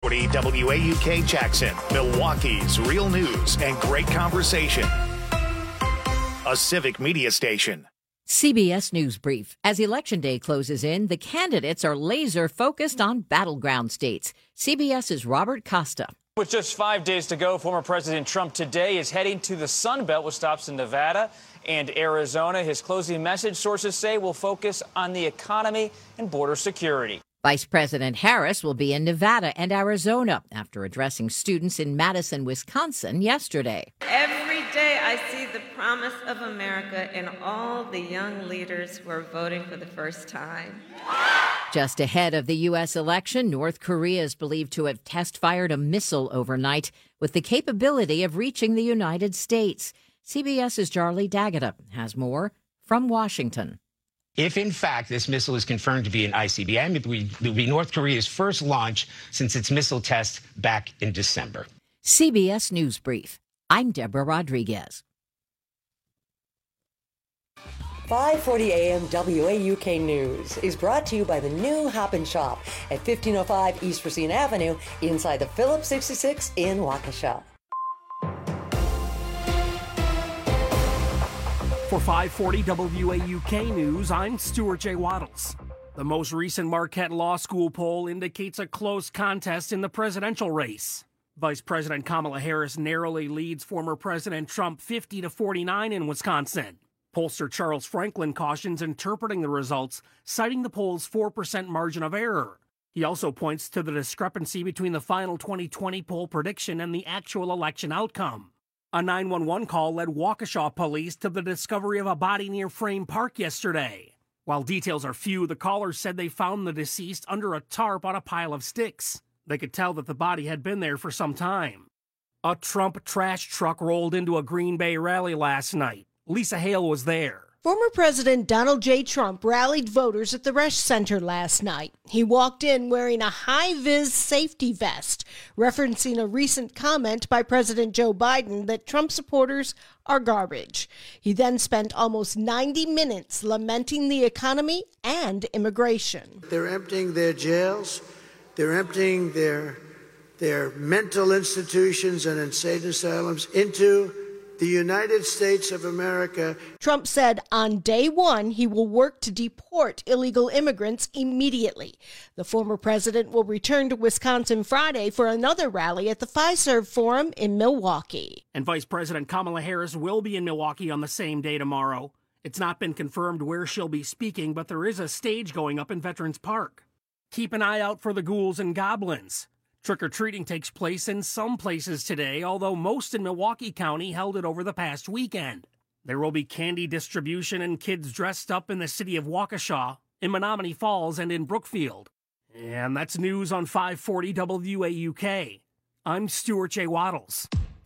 540 WAUK Jackson, Milwaukee's real news and great conversation. A civic media station. CBS News Brief. As Election Day closes in, the candidates are laser focused on battleground states. CBS's Robert Costa. With just 5 days to go, former President Trump today is heading to the Sun Belt with stops in Nevada and Arizona. His closing message, sources say, will focus on the economy and border security. Vice President Harris will be in Nevada and Arizona after addressing students in Madison, Wisconsin yesterday. Every day I see the promise of America in all the young leaders who are voting for the first time. Just ahead of the U.S. election, North Korea is believed to have test-fired a missile overnight with the capability of reaching the United States. CBS's Charlie D'Agata has more from Washington. If, in fact, this missile is confirmed to be an ICBM, it will be North Korea's first launch since its missile test back in December. CBS News Brief. I'm Deborah Rodriguez. 540 AM WAUK News is brought to you by the new Hop and Shop at 1505 East Racine Avenue inside the Phillips 66 in Waukesha. For 540 WAUK News, I'm Stuart J. Waddles. The most recent Marquette Law School poll indicates a close contest in the presidential race. Vice President Kamala Harris narrowly leads former President Trump 50-49 in Wisconsin. Pollster Charles Franklin cautions interpreting the results, citing the poll's 4% margin of error. He also points to the discrepancy between the final 2020 poll prediction and the actual election outcome. A 911 call led Waukesha police to the discovery of a body near Frame Park yesterday. While details are few, the callers said they found the deceased under a tarp on a pile of sticks. They could tell that the body had been there for some time. A Trump trash truck rolled into a Green Bay rally last night. Lisa Hale was there. Former President Donald J. Trump rallied voters at the Resch Center last night. He walked in wearing a high-vis safety vest, referencing a recent comment by President Joe Biden that Trump supporters are garbage. He then spent almost 90 minutes lamenting the economy and immigration. They're emptying their jails. They're emptying their mental institutions and insane asylums into the United States of America. Trump said on day one he will work to deport illegal immigrants immediately. The former president will return to Wisconsin Friday for another rally at the Fiserv Forum in Milwaukee. And Vice President Kamala Harris will be in Milwaukee on the same day tomorrow. It's not been confirmed where she'll be speaking, but there is a stage going up in Veterans Park. Keep an eye out for the ghouls and goblins. Trick-or-treating takes place in some places today, although most in Milwaukee County held it over the past weekend. There will be candy distribution and kids dressed up in the city of Waukesha, in Menominee Falls, and in Brookfield. And that's news on 540 WAUK. I'm Stuart J. Waddles.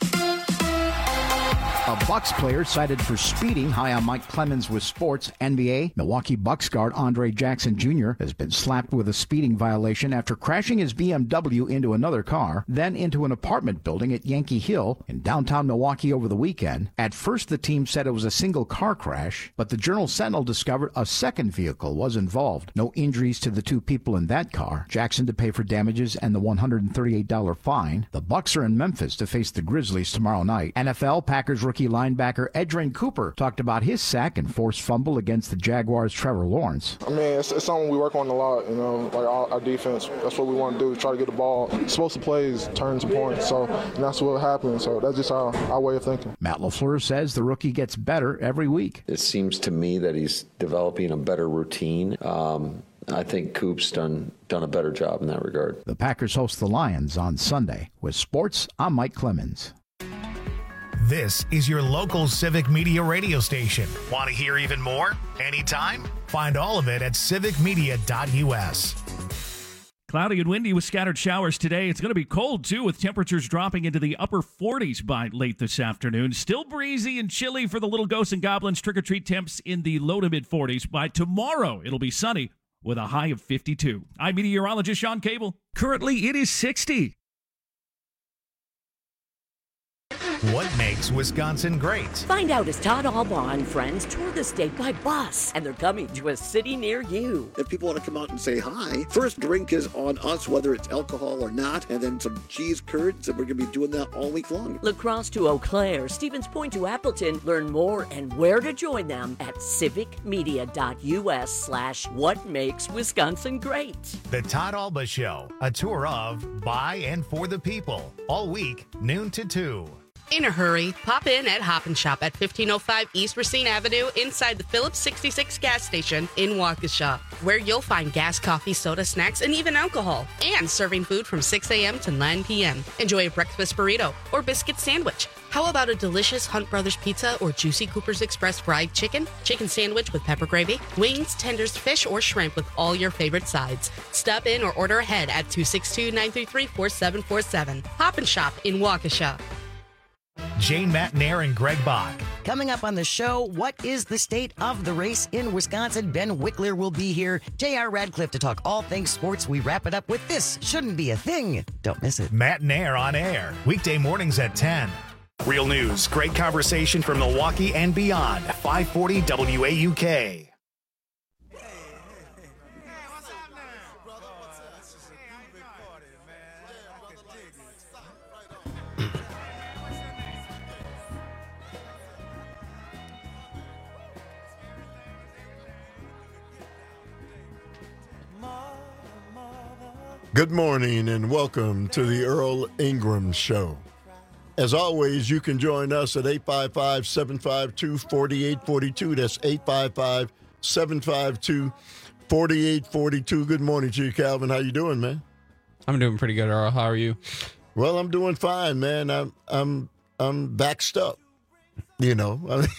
A Bucks player cited for speeding high on Mike Clemens with sports. NBA Milwaukee Bucks guard Andre Jackson Jr. has been slapped with a speeding violation after crashing his BMW into another car, then into an apartment building at Yankee Hill in downtown Milwaukee over the weekend. At first, the team said it was a single car crash, but the Journal-Sentinel discovered a second vehicle was involved. No injuries to the two people in that car. Jackson to pay for damages and the $138 fine. The Bucks are in Memphis to face the Grizzlies tomorrow night. NFL Packers rookie linebacker Edgerrin Cooper talked about his sack and forced fumble against the Jaguars' Trevor Lawrence. I mean, it's something we work on a lot, like our defense. That's what we want to do, try to get the ball. Explosive plays, turns and points, and that's what happens. So that's just our way of thinking. Matt LaFleur says the rookie gets better every week. It seems to me that he's developing a better routine. I think Coop's done a better job in that regard. The Packers host the Lions on Sunday. With sports, I'm Mike Clemens. This is your local civic media radio station. Want to hear even more? Anytime? Find all of it at civicmedia.us. Cloudy and windy with scattered showers today. It's going to be cold, too, with temperatures dropping into the upper 40s by late this afternoon. Still breezy and chilly for the little ghosts and goblins. Trick-or-treat temps in the low to mid-40s. By tomorrow, it'll be sunny with a high of 52. I'm meteorologist Sean Cable. Currently, it is 60. What makes Wisconsin great? Find out as Todd Albaugh and friends tour the state by bus, and they're coming to a city near you. If people want to come out and say hi, first drink is on us, whether it's alcohol or not, and then some cheese curds, and we're going to be doing that all week long. La Crosse to Eau Claire, Stevens Point to Appleton. Learn more and where to join them at civicmedia.us/what makes Wisconsin great. The Todd Alba Show, a tour of, by, and for the people. All week, noon to 2. In a hurry, pop in at Hop and Shop at 1505 East Racine Avenue inside the Phillips 66 gas station in Waukesha, where you'll find gas, coffee, soda, snacks, and even alcohol, and serving food from 6 a.m. to 9 p.m. Enjoy a breakfast burrito or biscuit sandwich. How about a delicious Hunt Brothers pizza or juicy Cooper's Express fried chicken sandwich with pepper gravy, wings, tenders, fish, or shrimp with all your favorite sides? Stop in or order ahead at 262-933-4747. Hop and Shop in Waukesha. Jane Matnair and Greg Bach. Coming up on the show, what is the state of the race in Wisconsin? Ben Wickler will be here. J.R. Radcliffe to talk all things sports. We wrap it up with This Shouldn't Be a Thing. Don't miss it. Matnair on air, weekday mornings at 10. Real news, great conversation from Milwaukee and beyond. 540 WAUK. Good morning and welcome to the Earl Ingram Show. As always, you can join us at 855-752-4842. That's 855-752-4842. Good morning to you, Calvin. How you doing, man? I'm doing pretty good, Earl. How are you? Well, I'm doing fine, man. I'm backed up, you know. I mean,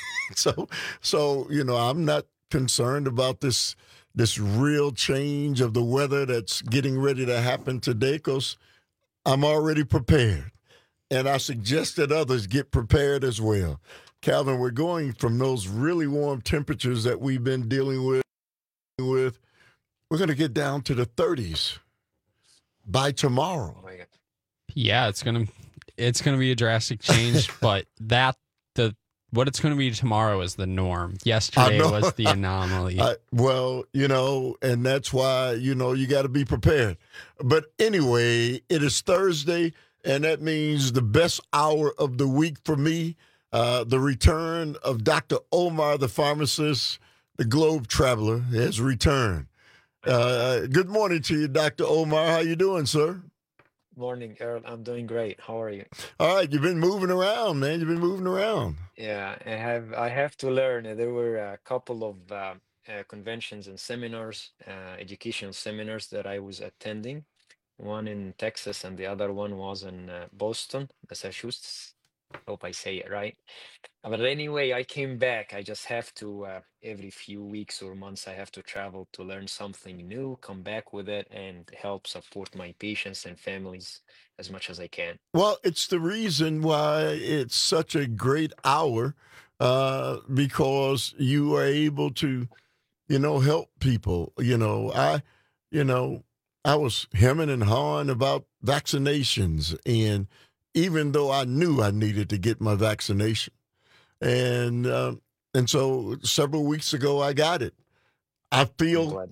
so you know, I'm not concerned about this real change of the weather that's getting ready to happen today, because I'm already prepared. And I suggest that others get prepared as well. Calvin, we're going from those really warm temperatures that we've been dealing with. We're going to get down to the 30s by tomorrow. Oh my God. Yeah, it's gonna be a drastic change, but what it's going to be tomorrow is the norm. Yesterday was the anomaly. Well, you know, and that's why, you know, you got to be prepared. But anyway, it is Thursday, and that means the best hour of the week for me, the return of Dr. Omar, the pharmacist, the Globe Traveler, has returned. Good morning to you, Dr. Omar. How you doing, sir? Morning, Earl. I'm doing great. How are you? All right, you've been moving around, man. You've been moving around. Yeah, I have to learn. There were a couple of conventions and seminars, educational seminars that I was attending. One in Texas and the other one was in Boston, Massachusetts. Hope I say it right. But anyway, I came back. I just have to, every few weeks or months, I have to travel to learn something new, come back with it, and help support my patients and families as much as I can. Well, it's the reason why it's such a great hour, because you are able to, you know, help people. I was hemming and hawing about vaccinations, and even though I knew I needed to get my vaccination. And so several weeks ago, I got it. I feel,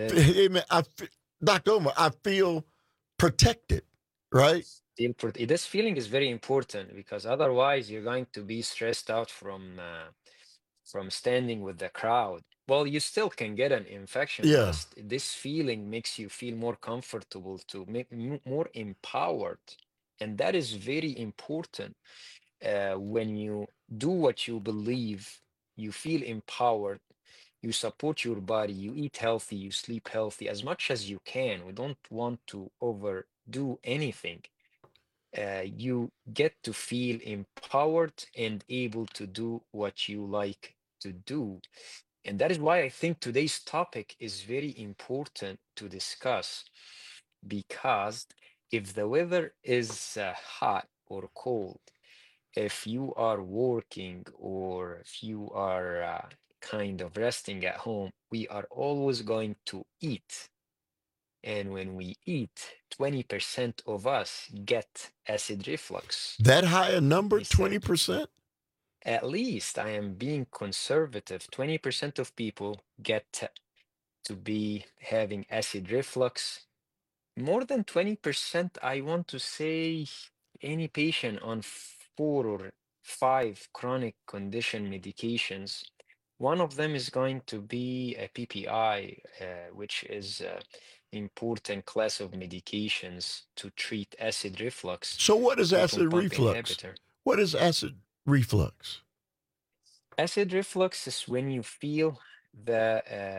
Dr. Omar, I feel protected, right? This feeling is very important, because otherwise you're going to be stressed out from standing with the crowd. Well, you still can get an infection. Yeah. This feeling makes you feel more comfortable, to make more empowered. And that is very important. When you do what you believe, you feel empowered, you support your body, you eat healthy, you sleep healthy as much as you can. We don't want to overdo anything. You get to feel empowered and able to do what you like to do. And that is why I think today's topic is very important to discuss, because if the weather is hot or cold, if you are working or if you are kind of resting at home, we are always going to eat. And when we eat, 20% of us get acid reflux. That high a number, They say, 20%? at least I am being conservative. 20% of people get to be having acid reflux. More than 20%, I want to say any patient on 4 or 5 chronic condition medications, one of them is going to be a PPI, which is important class of medications to treat acid reflux. So what is proton acid pump reflux? inhibitor. What is acid reflux? Acid reflux is when you feel the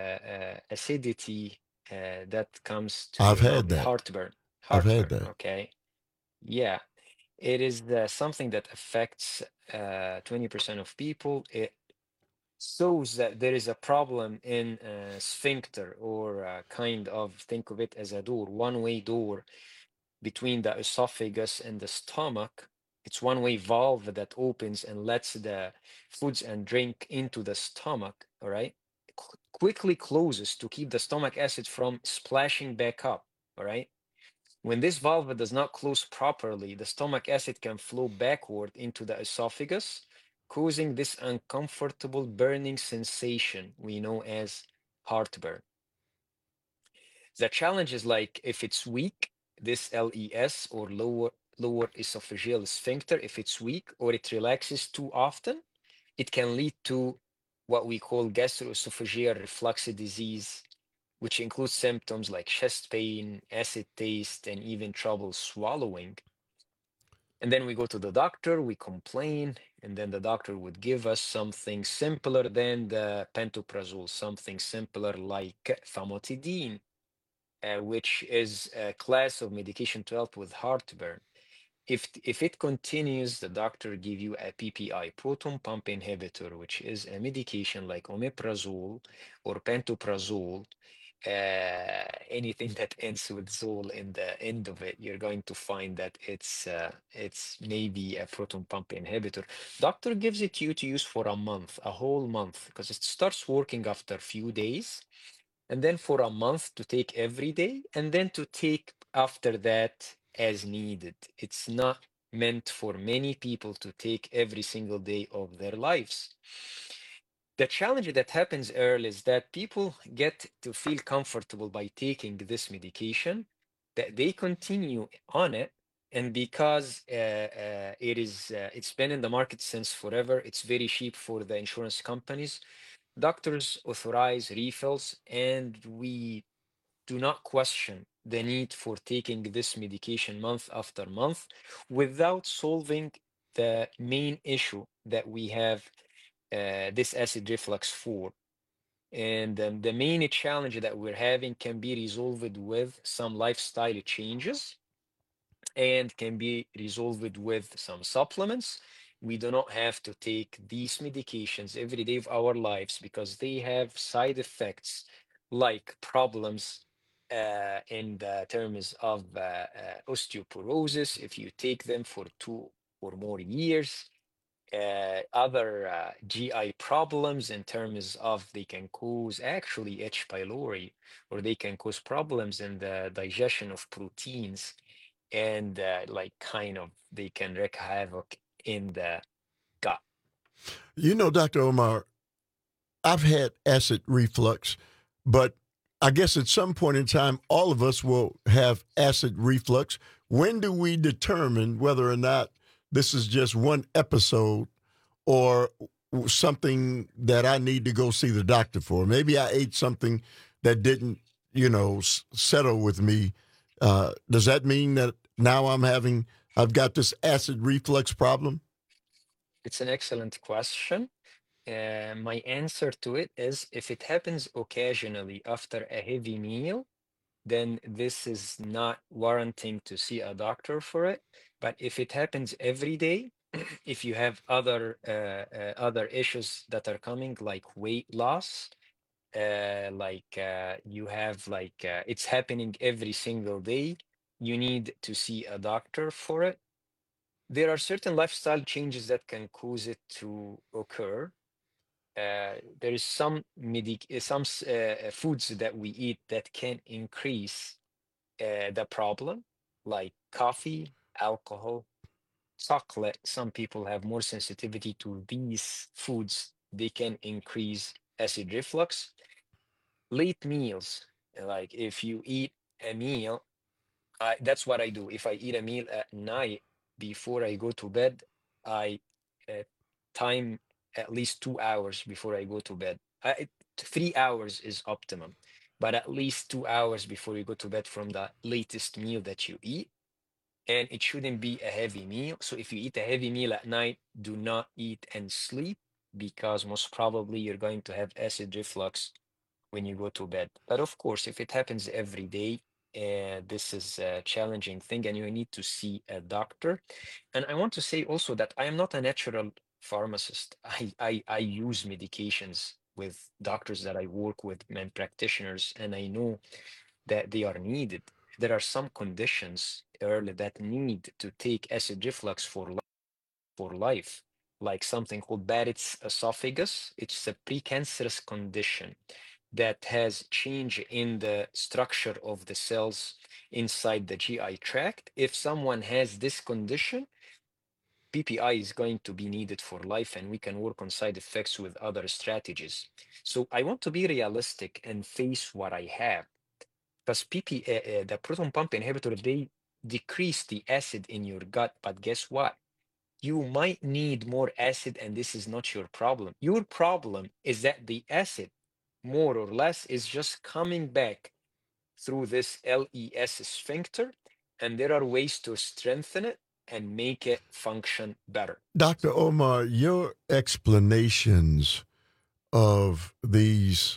acidity that comes to I've your had mouth, that. heartburn. I've had Heartburn, that. okay? Yeah, it is something that affects 20% of people. It shows that there is a problem in sphincter, or kind of, think of it as a door, one-way door between the esophagus and the stomach. It's one-way valve that opens and lets the foods and drink into the stomach, all right? Quickly closes to keep the stomach acid from splashing back up, all right? When this valve does not close properly, the stomach acid can flow backward into the esophagus, causing this uncomfortable burning sensation we know as heartburn. The challenge is, like, if it's weak, this LES, or lower esophageal sphincter, if it's weak or it relaxes too often, it can lead to what we call gastroesophageal reflux disease, which includes symptoms like chest pain, acid taste, and even trouble swallowing. And then we go to the doctor, we complain, and then the doctor would give us something simpler than the pantoprazole, something simpler like famotidine, which is a class of medication to help with heartburn. If it continues, the doctor give you a PPI, proton pump inhibitor, which is a medication like omeprazole or pantoprazole. Anything that ends with zole in the end of it, you're going to find that it's maybe a proton pump inhibitor. Doctor gives it to you to use for a month, a whole month, because it starts working after a few days, and then for a month to take every day, and then to take after that as needed. It's not meant for many people to take every single day of their lives. The challenge that happens early is that people get to feel comfortable by taking this medication, that they continue on it, and because it's been in the market since forever, it's very cheap for the insurance companies. Doctors authorize refills, and we do not question the need for taking this medication month after month without solving the main issue that we have this acid reflux for. And the main challenge that we're having can be resolved with some lifestyle changes, and can be resolved with some supplements. We do not have to take these medications every day of our lives, because they have side effects like problems in the terms of osteoporosis if you take them for 2 or more years. Other GI problems in terms of they can cause actually H. pylori, or they can cause problems in the digestion of proteins, and they can wreak havoc in the gut. You know, Dr. Omar, I've had acid reflux, but I guess at some point in time, all of us will have acid reflux. When do we determine whether or not this is just one episode or something that I need to go see the doctor for? Maybe I ate something that didn't, settle with me. Does that mean that now I've got this acid reflux problem? It's an excellent question. My answer to it is, if it happens occasionally after a heavy meal, then this is not warranting to see a doctor for it. But if it happens every day, if you have other issues that are coming, like weight loss, it's happening every single day, you need to see a doctor for it. There are certain lifestyle changes that can cause it to occur. There is some foods that we eat that can increase the problem, like coffee, alcohol, chocolate. Some people have more sensitivity to these foods. They can increase acid reflux. Late meals, like if you eat a meal, that's what I do. If I eat a meal at night before I go to bed, I time at least 2 hours before I go to bed. 3 hours is optimum, but at least 2 hours before you go to bed from the latest meal that you eat. And it shouldn't be a heavy meal. So if you eat a heavy meal at night, do not eat and sleep, because most probably you're going to have acid reflux when you go to bed. But of course, if it happens every day, this is a challenging thing and you need to see a doctor. And I want to say also that I am not a natural pharmacist. I use medications with doctors that I work with, and practitioners, and I know that they are needed. There are some conditions early that need to take acid reflux for life, like something called Barrett's esophagus. It's a precancerous condition that has change in the structure of the cells inside the GI tract. If someone has this condition, PPI is going to be needed for life, and we can work on side effects with other strategies. So I want to be realistic and face what I have. Because the proton pump inhibitor, they decrease the acid in your gut, but guess what? You might need more acid, and this is not your problem. Your problem is that the acid, more or less, is just coming back through this LES sphincter, and there are ways to strengthen it and make it function better. Dr. Omar, your explanations of these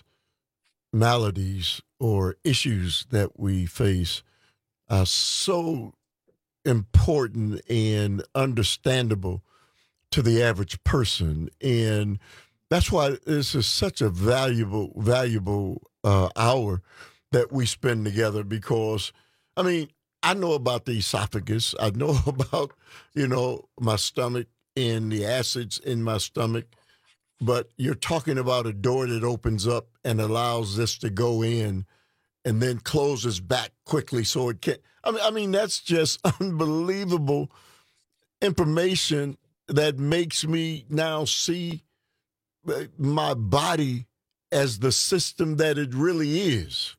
maladies or issues that we face are so important and understandable to the average person. And that's why this is such a valuable hour that we spend together, because, I mean, I know about the esophagus. I know about, my stomach and the acids in my stomach. But you're talking about a door that opens up and allows this to go in and then closes back quickly so it can't. I mean, that's just unbelievable information that makes me now see my body as the system that it really is.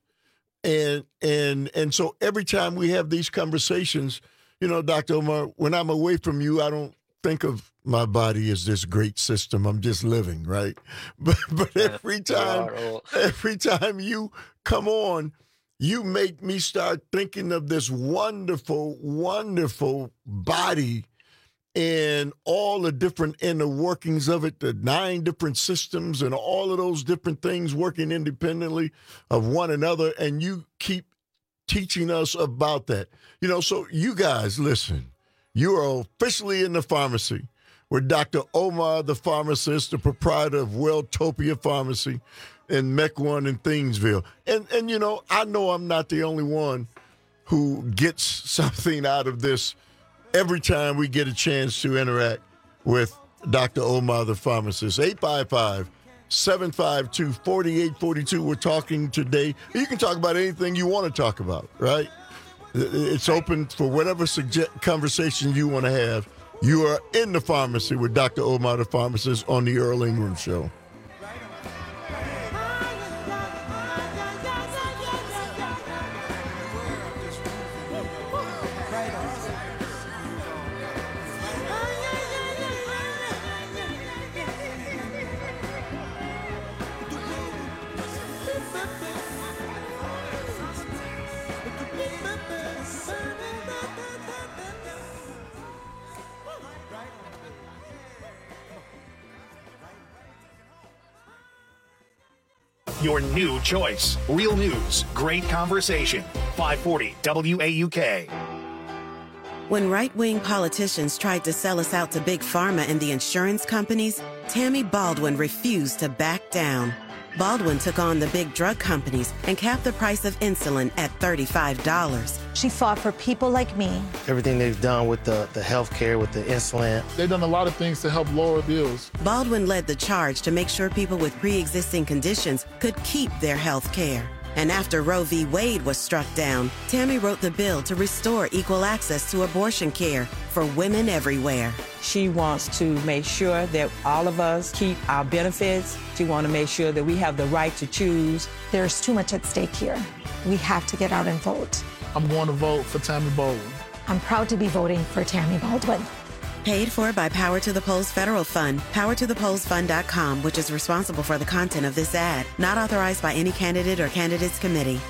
And so every time we have these conversations, Dr. Omar, when I'm away from you, I don't think of my body as this great system. I'm just living, right? But every time you come on, you make me start thinking of this wonderful, wonderful body and all the different inner workings of it, the 9 different systems and all of those different things working independently of one another. And you keep teaching us about that. So you guys, listen, you are officially in the pharmacy with Dr. Omar, the pharmacist, the proprietor of Welltopia Pharmacy in Mequon and Thingsville. And I know I'm not the only one who gets something out of this every time we get a chance to interact with Dr. Omar, the pharmacist. 855-752-4842. We're talking today. You can talk about anything you want to talk about, right? It's open for whatever conversation you want to have. You are in the pharmacy with Dr. Omar, the pharmacist, on the Earl Ingram Show. Your new choice. Real news, great conversation. 540 WAUK. When right-wing politicians tried to sell us out to Big Pharma and the insurance companies, Tammy Baldwin refused to back down. Baldwin took on the big drug companies and capped the price of insulin at $35. She fought for people like me. Everything they've done with the health care, with the insulin. They've done a lot of things to help lower bills. Baldwin led the charge to make sure people with pre-existing conditions could keep their health care. And after Roe v. Wade was struck down, Tammy wrote the bill to restore equal access to abortion care for women everywhere. She wants to make sure that all of us keep our benefits. She wants to make sure that we have the right to choose. There's too much at stake here. We have to get out and vote. I'm going to vote for Tammy Baldwin. I'm proud to be voting for Tammy Baldwin. Paid for by Power to the Polls Federal Fund, powertothepollsfund.com, which is responsible for the content of this ad. Not authorized by any candidate or candidates committee.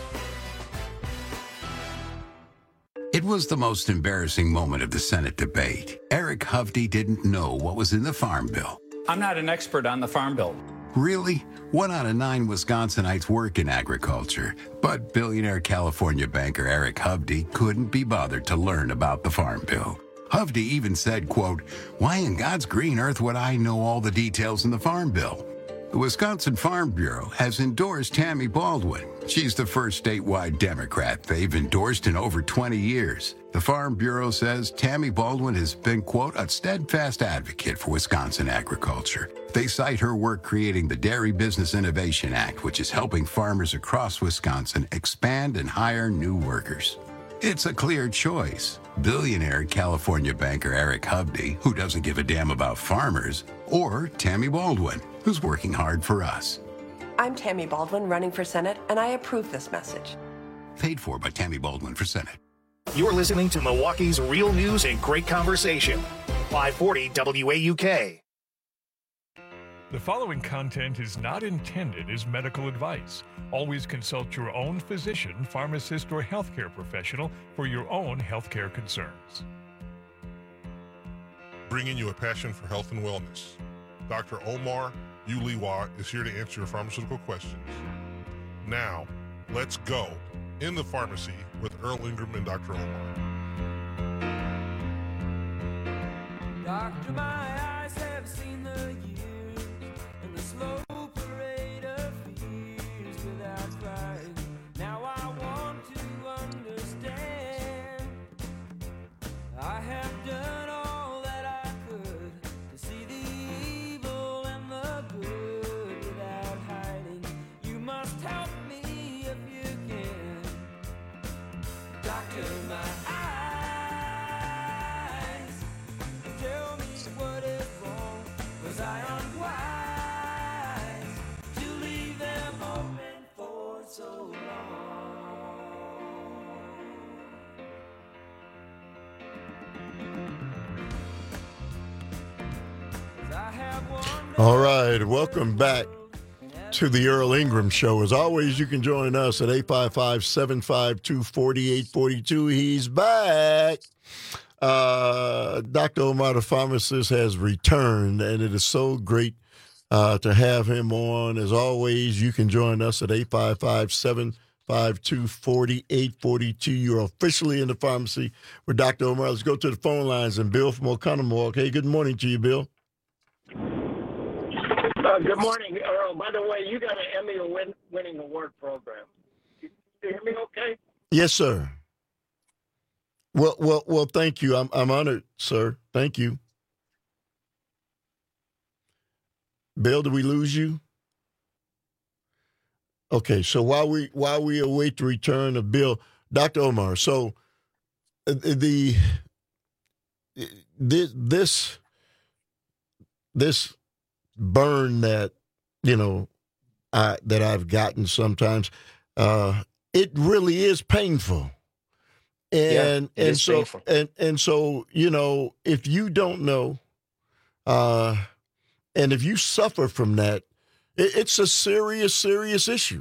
It was the most embarrassing moment of the Senate debate. Eric Hovde didn't know what was in the Farm Bill. I'm not an expert on the Farm Bill. Really? 1 out of 9 Wisconsinites work in agriculture, but billionaire California banker Eric Hovde couldn't be bothered to learn about the Farm Bill. Hovde even said, quote, "Why in God's green earth would I know all the details in the Farm Bill?" The Wisconsin Farm Bureau has endorsed Tammy Baldwin. She's the first statewide Democrat they've endorsed in over 20 years. The Farm Bureau says Tammy Baldwin has been, quote, "a steadfast advocate for Wisconsin agriculture." They cite her work creating the Dairy Business Innovation Act, which is helping farmers across Wisconsin expand and hire new workers. It's a clear choice. Billionaire California banker Eric Hovde, who doesn't give a damn about farmers, or Tammy Baldwin, who's working hard for us. I'm Tammy Baldwin, running for Senate, and I approve this message. Paid for by Tammy Baldwin for Senate. You're listening to Milwaukee's real news and great conversation. 540 WAUK. The following content is not intended as medical advice. Always consult your own physician, pharmacist, or healthcare professional for your own healthcare concerns. Bringing you a passion for health and wellness. Dr. Omar Uliwa is here to answer your pharmaceutical questions. Now, let's go in the pharmacy with Earl Ingram and Dr. Omar. Doctor, my eyes have seen the years and the slow parade of fears without crying. Now I want to understand. I have done all that I could to see the evil and the good without hiding. You must help me if you can. Doctor, my eyes tell me what is wrong. Was I unwise to leave them open for so long? I have one. All right, welcome back to the Earl Ingram Show. As always, you can join us at 855-752-4842. He's back. Dr. Omar, the pharmacist, has returned, and it is so great to have him on. As always, you can join us at 855-752-4842. You're officially in the pharmacy with Dr. Omar. Let's go to the phone lines. And Bill from Oconomowoc. Hey, good morning to you, Bill. Good morning, Earl. By the way, you got an Emmy winning award program. You hear me okay? Yes, sir. Well, thank you. I'm honored, sir. Thank you. Bill, did we lose you? Okay, so while we await the return of Bill, Dr. Omar, so this burn that that I've gotten sometimes, it really is painful. And so painful. And so if you don't know, and if you suffer from that, it's a serious issue.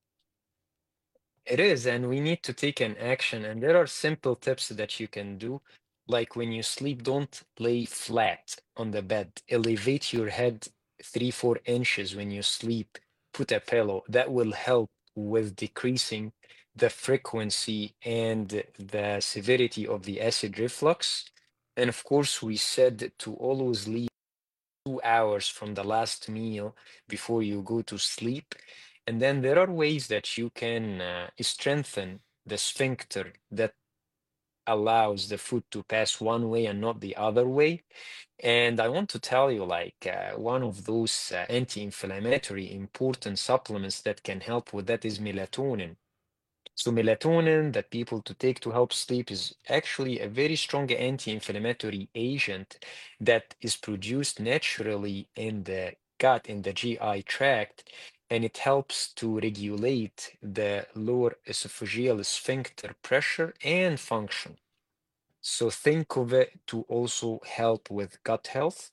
It is, and we need to take an action. And there are simple tips that you can do. Like when you sleep, don't lay flat on the bed. Elevate your head 3-4 inches when you sleep. Put a pillow. That will help with decreasing the frequency and the severity of the acid reflux. And of course, we said to always leave 2 hours from the last meal before you go to sleep. And then there are ways that you can strengthen the sphincter that allows the food to pass one way and not the other way. And I want to tell you, like, one of those anti-inflammatory important supplements that can help with that is melatonin. So melatonin that people to take to help sleep is actually a very strong anti-inflammatory agent that is produced naturally in the gut, in the GI tract, and it helps to regulate the lower esophageal sphincter pressure and function. So think of it to also help with gut health.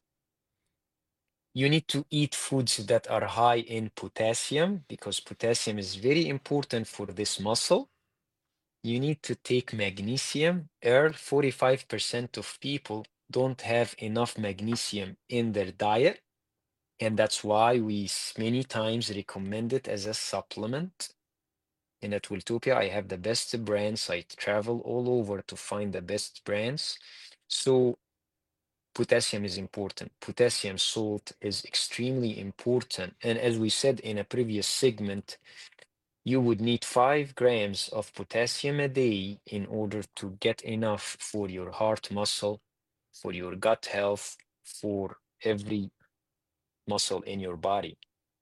You need to eat foods that are high in potassium because potassium is very important for this muscle. You need to take magnesium. 45% of people don't have enough magnesium in their diet. And that's why we many times recommend it as a supplement. And at Wiltopia, I have the best brands. I travel all over to find the best brands. So potassium is important. Potassium salt is extremely important. And as we said in a previous segment, you would need 5 grams of potassium a day in order to get enough for your heart muscle, for your gut health, for every muscle in your body.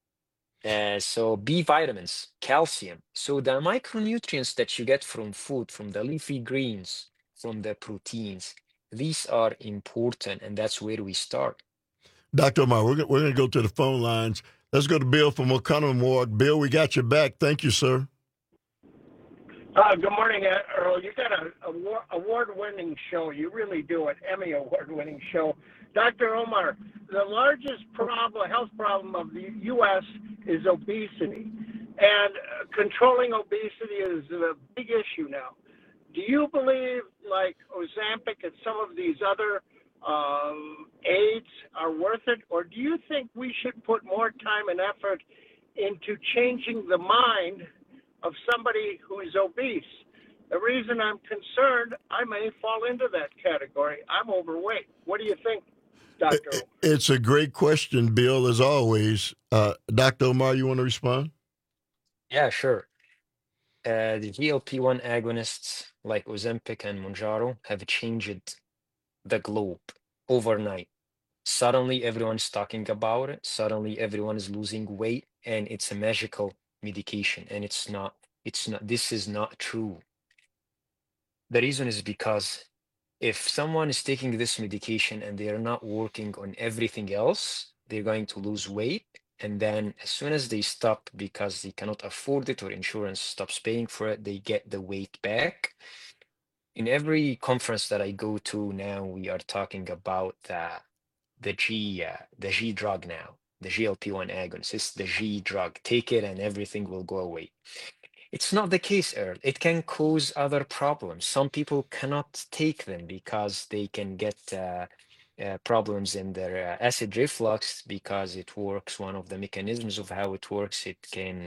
So B vitamins, calcium. So the micronutrients that you get from food, from the leafy greens, from the proteins, these are important, and that's where we start. Dr. Omar, we're going to go to the phone lines. Let's go to Bill from O'Connor Ward. Bill, we got your back. Thank you, sir. Good morning, Earl. You got an award-winning show. You really do, an Emmy award-winning show. Dr. Omar, the largest health problem of the U.S. is obesity, and controlling obesity is a big issue now. Do you believe, like Ozempic and some of these other aids are worth it, or do you think we should put more time and effort into changing the mind of somebody who is obese? The reason I'm concerned, I may fall into that category. I'm overweight. What do you think, Dr. Omar? It's a great question, Bill, as always. Dr. Omar, you want to respond? Yeah, sure. The GLP-1 agonists like Ozempic and Mounjaro have changed the globe overnight. Suddenly, everyone's talking about it. Suddenly, everyone is losing weight, and it's a magical medication. And it's not. This is not true. The reason is because if someone is taking this medication and they are not working on everything else, they're going to lose weight. And then as soon as they stop because they cannot afford it or insurance stops paying for it, they get the weight back. In every conference that I go to now, we are talking about the G drug now, the GLP-1 agonist. It's the G drug. Take it and everything will go away. It's not the case, Earl. It can cause other problems. Some people cannot take them because they can get problems in their acid reflux because it works. One of the mechanisms of how it works, it can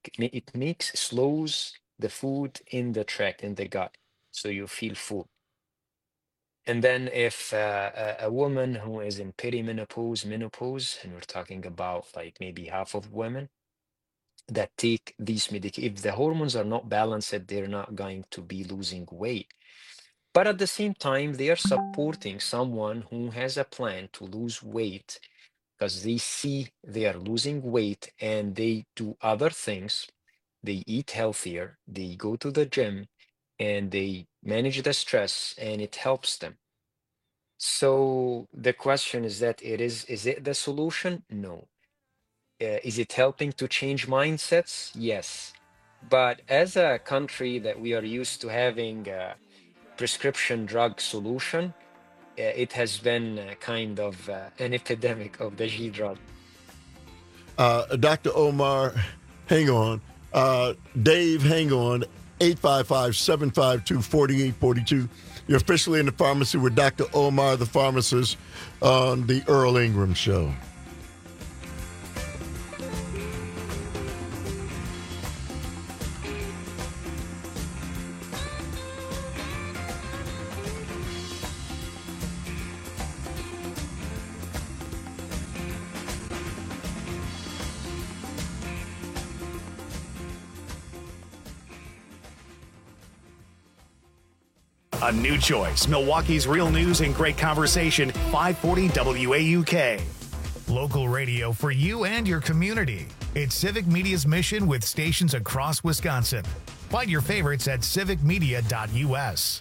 slows the food in the tract, in the gut, so you feel full. And then if a woman who is in perimenopause, menopause, and we're talking about like maybe half of women that take these medications, if the hormones are not balanced, they're not going to be losing weight. But at the same time, they are supporting someone who has a plan to lose weight because they see they are losing weight and they do other things. They eat healthier, they go to the gym, and they manage the stress, and it helps them. So the question is that is it the solution? No. Is it helping to change mindsets? Yes. But as a country that we are used to having a prescription drug solution, it has been kind of an epidemic of the G drug. Dr. Omar, hang on. Dave, hang on. 855-752-4842. You're officially in the pharmacy with Dr. Omar, the pharmacist, on the Earl Ingram Show. A new choice. Milwaukee's real news and great conversation. 540 WAUK. Local radio for you and your community. It's Civic Media's mission with stations across Wisconsin. Find your favorites at civicmedia.us.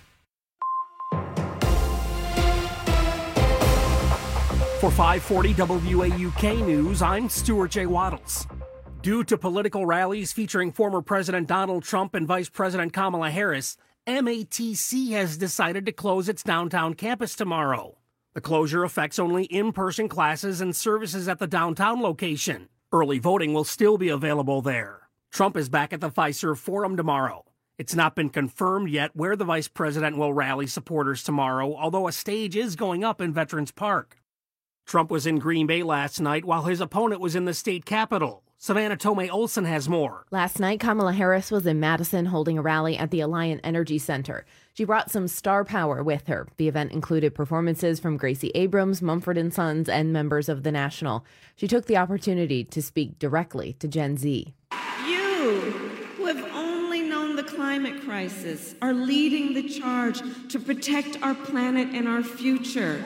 For 540 WAUK News, I'm Stuart J. Waddles. Due to political rallies featuring former President Donald Trump and Vice President Kamala Harris, MATC has decided to close its downtown campus tomorrow. The closure affects only in-person classes and services at the downtown location. Early voting will still be available there. Trump is back at the Fiserv Forum tomorrow. It's not been confirmed yet where the vice president will rally supporters tomorrow, although a stage is going up in Veterans Park. Trump was in Green Bay last night while his opponent was in the state capitol. Savannah Tomei Olsen has more. Last night, Kamala Harris was in Madison holding a rally at the Alliant Energy Center. She brought some star power with her. The event included performances from Gracie Abrams, Mumford & Sons, and members of The National. She took the opportunity to speak directly to Gen Z. You, who have only known the climate crisis, are leading the charge to protect our planet and our future.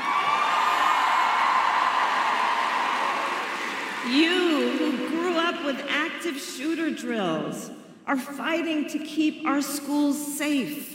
You, who grew up with active shooter drills, are fighting to keep our schools safe.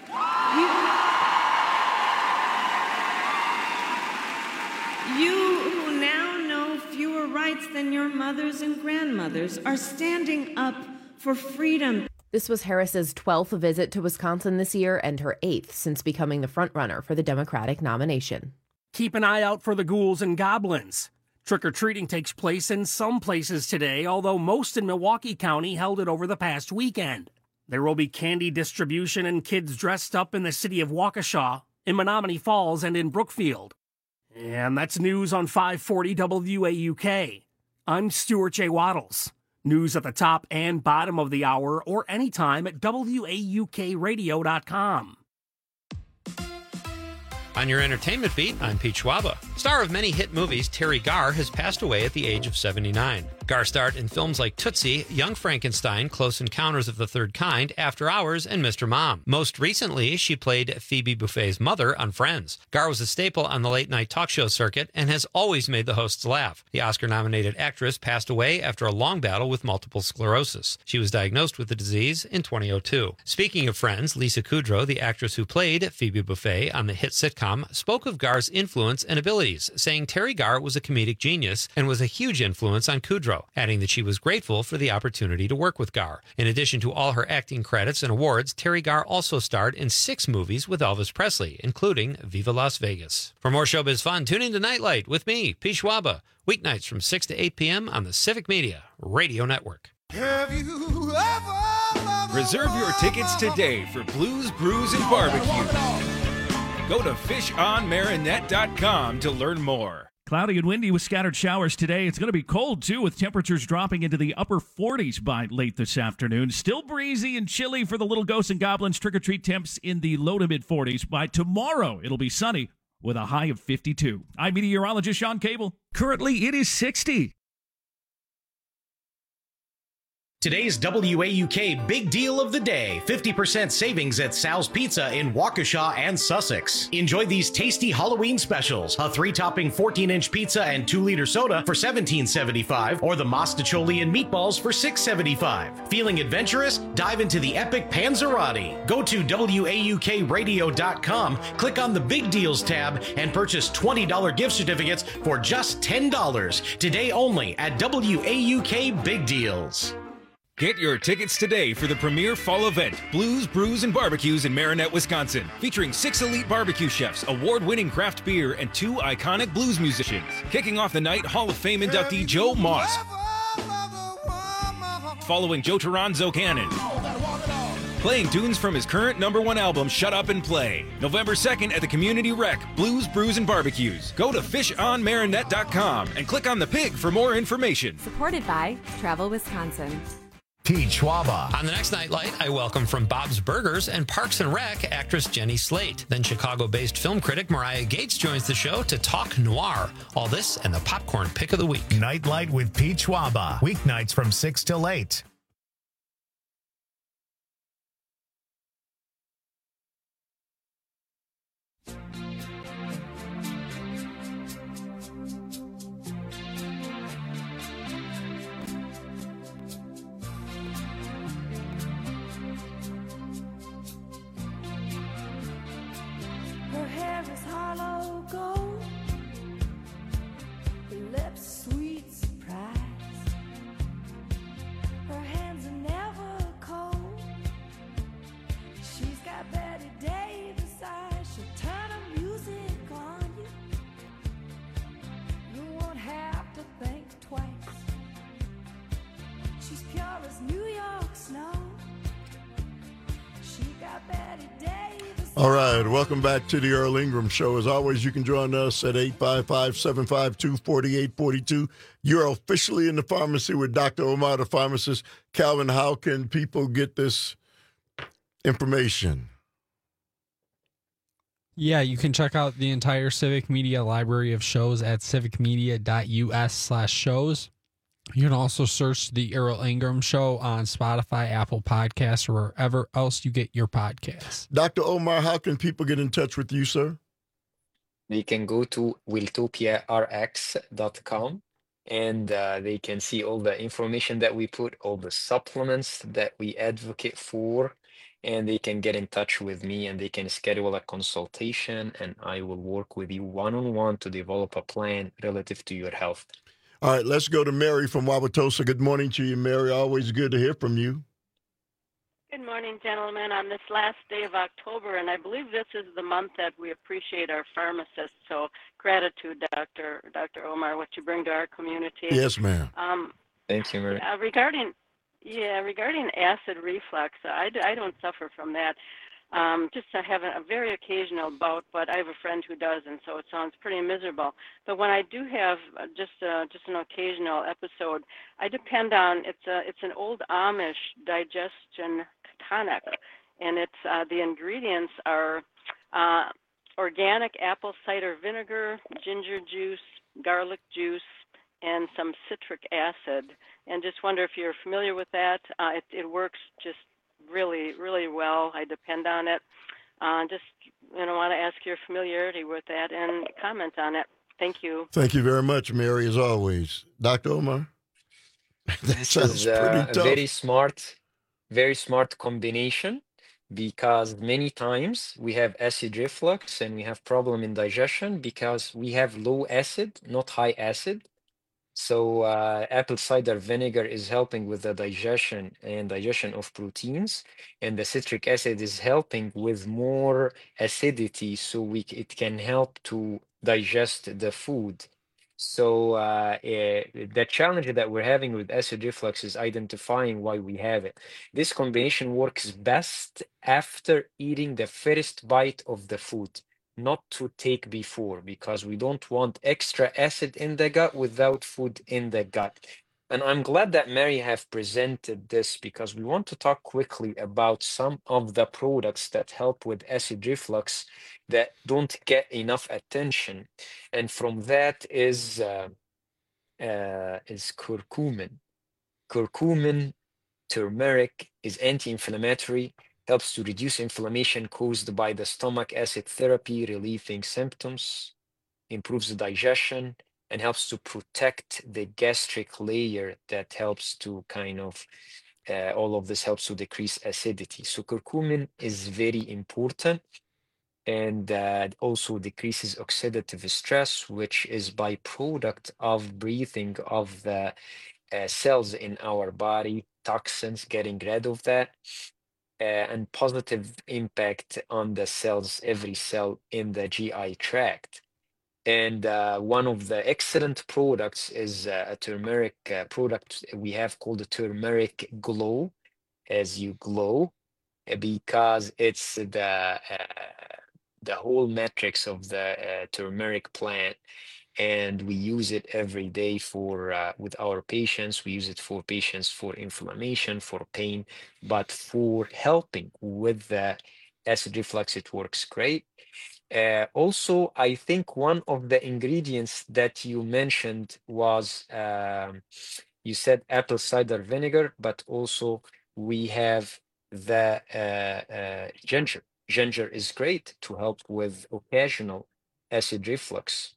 You who now know fewer rights than your mothers and grandmothers are standing up for freedom. This was Harris's 12th visit to Wisconsin this year and her 8th since becoming the frontrunner for the Democratic nomination. Keep an eye out for the ghouls and goblins. Trick-or-treating takes place in some places today, although most in Milwaukee County held it over the past weekend. There will be candy distribution and kids dressed up in the city of Waukesha, in Menominee Falls, and in Brookfield. And that's news on 540 WAUK. I'm Stuart J. Waddles. News at the top and bottom of the hour or anytime at WAUKradio.com. On your entertainment beat, I'm Pete Schwaba. Star of many hit movies, Terry Garr has passed away at the age of 79. Garr starred in films like Tootsie, Young Frankenstein, Close Encounters of the Third Kind, After Hours, and Mr. Mom. Most recently, she played Phoebe Buffay's mother on Friends. Garr was a staple on the late-night talk show circuit and has always made the hosts laugh. The Oscar-nominated actress passed away after a long battle with multiple sclerosis. She was diagnosed with the disease in 2002. Speaking of Friends, Lisa Kudrow, the actress who played Phoebe Buffay on the hit sitcom, spoke of Garr's influence and abilities, saying Terry Garr was a comedic genius and was a huge influence on Kudrow, adding that she was grateful for the opportunity to work with Garr. In addition to all her acting credits and awards, Terry Garr also starred in 6 movies with Elvis Presley, including Viva Las Vegas. For more showbiz fun, tune in to Nightlight with me, Pete Schwaba, weeknights from 6 to 8 p.m. on the Civic Media Radio Network. Have you ever Reserve your tickets today for Blues, Brews, and Barbecue. Go to fishonmarinette.com to learn more. Cloudy and windy with scattered showers today. It's going to be cold, too, with temperatures dropping into the upper 40s by late this afternoon. Still breezy and chilly for the Little Ghosts and Goblins trick-or-treat temps in the low to mid-40s. By tomorrow, it'll be sunny with a high of 52. I'm meteorologist Sean Cable. Currently, it is 60. Today's WAUK Big Deal of the Day, 50% savings at Sal's Pizza in Waukesha and Sussex. Enjoy these tasty Halloween specials. A 3-topping 14-inch pizza and 2-liter soda for $17.75, or the Mostaccioli and meatballs for $6.75. Feeling adventurous? Dive into the epic Panzerotti. Go to WAUKradio.com, click on the Big Deals tab, and purchase $20 gift certificates for just $10. Today only at WAUK Big Deals. Get your tickets today for the premier fall event, Blues, Brews, and Barbecues in Marinette, Wisconsin, featuring 6 elite barbecue chefs, award-winning craft beer, and 2 iconic blues musicians. Kicking off the night, Hall of Fame inductee Joe Moss, following Joe Toronzo Cannon, playing tunes from his current #1 album, Shut Up and Play. November 2nd at the Community Rec, Blues, Brews, and Barbecues. Go to fishonmarinette.com and click on the pig for more information. Supported by Travel Wisconsin. Pete Schwaba. On the next Nightlight, I welcome from Bob's Burgers and Parks and Rec actress Jenny Slate. Then Chicago-based film critic Mariah Gates joins the show to talk noir. All this and the popcorn pick of the week. Nightlight with Pete Schwaba. Weeknights from 6 till 8. All right, welcome back to the Earl Ingram Show. As always, you can join us at 855-752-4842. You're officially in the pharmacy with Dr. Omar, the pharmacist. Calvin, how can people get this information? Yeah, you can check out the entire Civic Media library of shows at civicmedia.us/shows. You can also search the Earl Ingram Show on Spotify, Apple Podcasts, or wherever else you get your podcasts. Dr. Omar, how can people get in touch with you, sir? They can go to wiltopiarx.com and they can see all the information that we put, all the supplements that we advocate for, and they can get in touch with me and they can schedule a consultation, and I will work with you one-on-one to develop a plan relative to your health. All right, let's go to Mary from Wauwatosa. Good morning to you, Mary. Always good to hear from you. Good morning, gentlemen, on this last day of October, and I believe this is the month that we appreciate our pharmacists. So gratitude, Dr. Omar, what you bring to our community. Yes, ma'am. Thank you, Mary. Regarding acid reflux, I don't suffer from that. Just I have a very occasional bout, but I have a friend who does, and so it sounds pretty miserable. But when I do have just an occasional episode, I depend on it's an old Amish digestion tonic, and it's the ingredients are organic apple cider vinegar, ginger juice, garlic juice, and some citric acid. And just wonder if you're familiar with that. It works just really, really well. I depend on it. Just want to ask your familiarity with that and comment on it. Thank you. Thank you very much, Mary, as always. Dr. Omar? This is a very smart combination, because many times we have acid reflux and we have problem in digestion because we have low acid, not high acid. So apple cider vinegar is helping with the digestion of proteins, and the citric acid is helping with more acidity, so it can help to digest the food. So the challenge that we're having with acid reflux is identifying why we have it. This combination works best after eating the first bite of the food, not to take before, because we don't want extra acid in the gut without food in the gut. And I'm glad that Mary have presented this, because we want to talk quickly about some of the products that help with acid reflux that don't get enough attention. And from that is curcumin. Curcumin, turmeric, is anti-inflammatory, helps to reduce inflammation caused by the stomach acid therapy, relieving symptoms, improves the digestion, and helps to protect the gastric layer that helps to all of this helps to decrease acidity. So curcumin is very important, and also decreases oxidative stress, which is byproduct of breathing of the cells in our body, toxins, getting rid of that. And positive impact on the cells, every cell in the GI tract. And one of the excellent products is a turmeric product we have called the Turmeric Glow, as you glow, because it's the whole matrix of the turmeric plant. And we use it every day with our patients. We use it for patients for inflammation, for pain, but for helping with the acid reflux, it works great. Also, I think one of the ingredients that you mentioned was, you said apple cider vinegar, but also we have the ginger. Ginger is great to help with occasional acid reflux.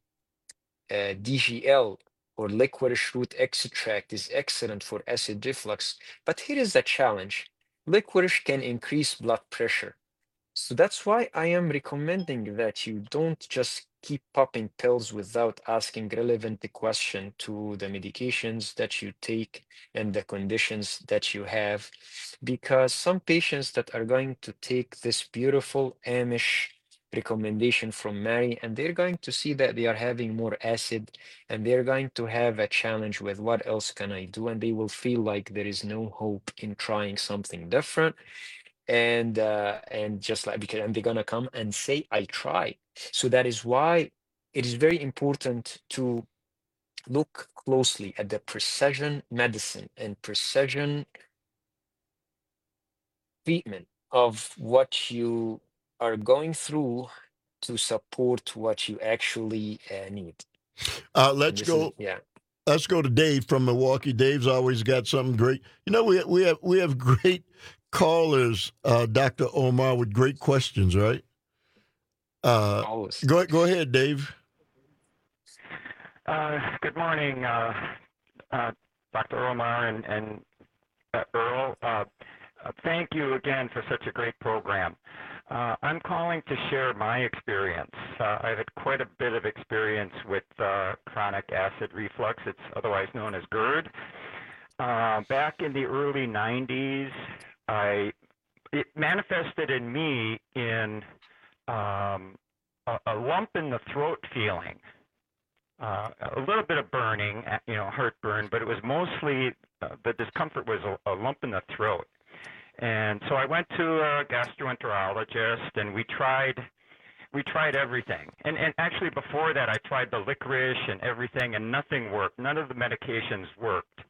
DGL, or licorice root extract, is excellent for acid reflux. But here is the challenge. Licorice can increase blood pressure. So that's why I am recommending that you don't just keep popping pills without asking relevant question to the medications that you take and the conditions that you have. Because some patients that are going to take this beautiful Amish recommendation from Mary, and they're going to see that they are having more acid, and they're going to have a challenge with what else can I do, and they will feel like there is no hope in trying something different. and just like because and they're gonna come and say I tried. So that is why it is very important to look closely at the precision medicine and precision treatment of what you are going through to support what you actually need. Let's go. Let's go to Dave from Milwaukee. Dave's always got something great. You know, we have great callers, Dr. Omar, with great questions, right? Always. Go ahead, Dave. Good morning, Dr. Omar and Earl. Thank you again for such a great program. I'm calling to share my experience. I've had quite a bit of experience with chronic acid reflux. It's otherwise known as GERD. Back in the early 90s, it manifested in me in a lump in the throat feeling. A little bit of burning, heartburn, but it was mostly the discomfort was a lump in the throat. And so I went to a gastroenterologist, and we tried everything. And actually before that, I tried the licorice and everything, and nothing worked. None of the medications worked.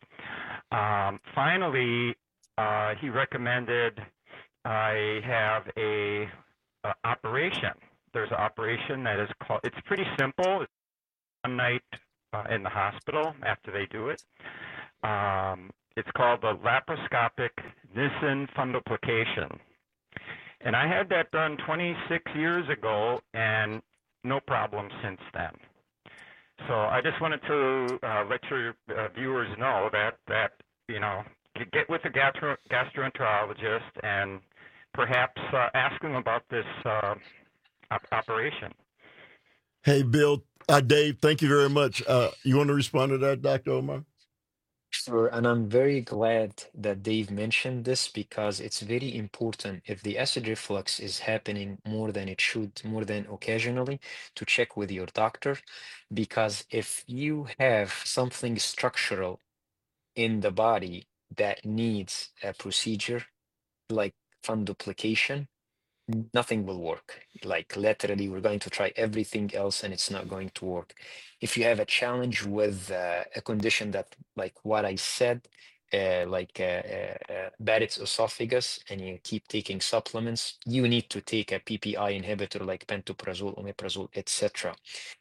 Finally, he recommended I have a operation. There's an operation that is called. It's pretty simple. It's one night in the hospital after they do it. It's called the laparoscopic Nissen fundoplication. And I had that done 26 years ago, and no problem since then. So I just wanted to let your viewers know that get with a gastroenterologist and perhaps ask them about this operation. Hey, Bill, Dave, thank you very much. You want to respond to that, Dr. Omar? Sure, and I'm very glad that Dave mentioned this because it's very important if the acid reflux is happening more than it should, more than occasionally, to check with your doctor. Because if you have something structural in the body that needs a procedure like fundoplication, nothing will work. Like literally, we're going to try everything else and it's not going to work. If you have a challenge with a condition that, like what I said, Barrett's esophagus, and you keep taking supplements, you need to take a PPI inhibitor like pantoprazole, omeprazole, etc.